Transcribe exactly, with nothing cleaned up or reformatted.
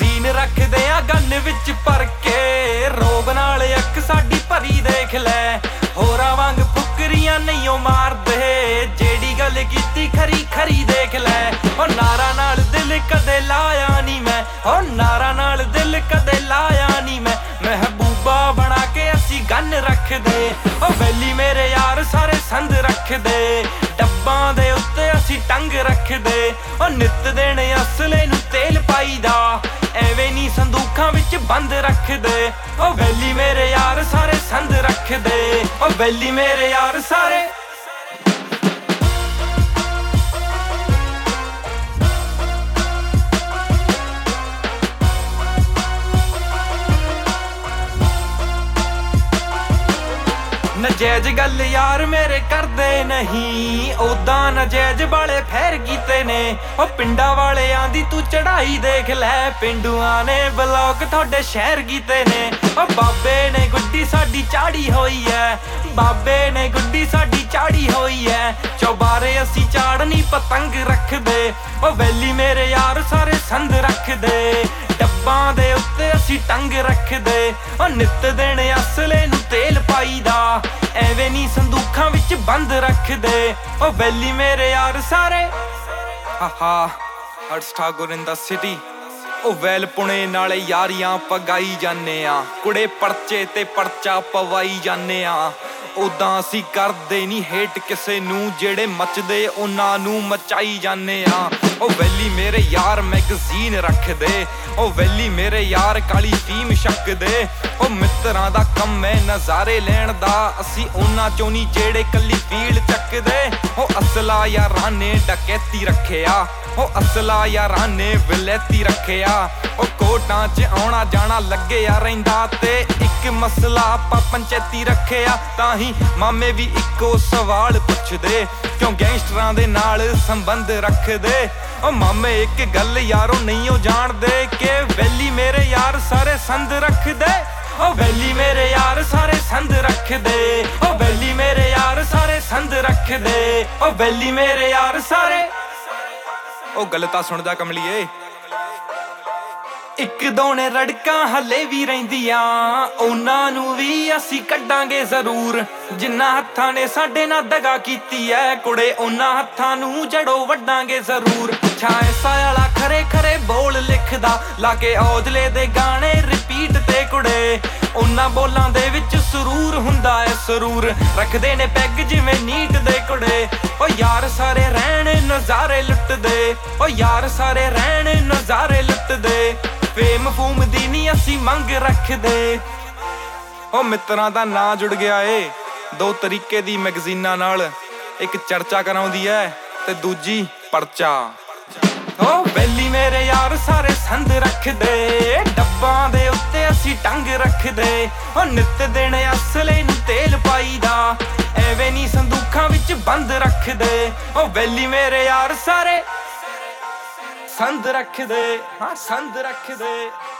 Magazine रखदे आ gun विच भर के रोब नाल अख साडी भरी देख लै होरां वांग फुकरियां नहीं ओ मारदे जेड़ी गल कीती खरी खरी देख लै ओ नारा नाल दिल कदे लाया नी मैं ओ नारा नाल दिल कदे लाया नी मैं महबूबा बना के असी गन रख दे ओ वैली मेरे यार सारे संद रख दे डब्बां दे उत्ते असी टंग रख दे ओ नित दिन असले नू तेल पाईदा एवें नी संदूखां विच बंद रख दे ओ वैली मेरे यार सारे संद रख दे ओ वैली मेरे यार सारे नजैज गल यार मेरे करदे नहीं ओदा नजैज वाले फैर कीते ने ओ पिंडा वाले आंदी तू चढ़ाई देख लै पिंडुआं ने ब्लॉक थोड़े शहर कीते ने ओ बाबे ने गुड्डी साडी चाड़ी होई है बाबे ने गुड्डी साडी चाड़ी होई है चौबारे असी चाड़नी पतंग रख दे ओ वैली मेरे यार सारे संद रख दे डब्बां दे उत्ते असी टंग रख दे ओ नित दिन असले नू तेल पाईदा एवें नी संदूखां विच बंद रख दे ओ वैली मेरे यार सारे हाहा Harsh Thakur in the city ओ वैल पुणे नाले यारियां पगाई जाने आ कुड़े परचे ते परचा पवाई जाने आ उदां असी करदे नी हेट किसे नू जेड़े मचदे उन्हां नू मचाई जाने आ ओ वैली मेरे यार मैगजीन रख दे ओ वैली मेरे यार काली फीम शक दे ओ मित्रां दा कम है नज़ारे लैण दा असी उन्हां चों नी जेड़े कल्ली फील चक दे ओ असला यारां ने डकैती रखिया ओ असला यारां ने विलैती रखिया ओ कोटां च आउणा जाना लग्गिया रहिंदा ते इक मसला आपां पंचैती रखिया तां ही मामे भी इक्को सवाल पुछदे क्यों गैंगस्टरां दे नाल संबंध रखदे ओ मामे एक गल यारो नहीं ओ जाणदे कि वैली मेरे यार सारे संद रख दे ओ वैली मेरे यार सारे संद रख दे ओ वैली मेरे यार सारे संद रख दे ओ वैली मेरे यार सारे ओ गल तां सुण जा कमलिए एक दो ने रड़कां हले भी रहिंदियां उन्हां नू भी असी कड्डांगे जरूर जिन्ना हत्थां ने साडे नाल दगा कीती है कुड़े उन्हां हत्थां नू जड़ो वड्डांगे जरूर छाए साला खरे खरे बोल लिखदा लाके औजले दे गाने रिपीट ते कुड़े उन्हां बोलां दे विच सुरूर हुंदा है सुरूर रखदे ने पैग जिवें नीट दे कुड़े ओ यार सारे रहण नज़ारे लुट दे ओ यार सारे रहण नज़ारे लुट दे फेम फूम दी नी असी मंग रख दे ओ मित्रां दा नां जुड़ गया ए दो तरीके दी मैगजीनां नाल एक चर्चा कराउंदी है ते दूजी परचा ओ वैली मेरे यार सारे संद रख दे डब्बां दे उत्ते असी टंग रख दे ओ नित दिन असले नू तेल पाईदा एवें नी संदूखां विच बंद रख दे ओ वैली मेरे यार सारे संद रख दे हाँ संद रख दे।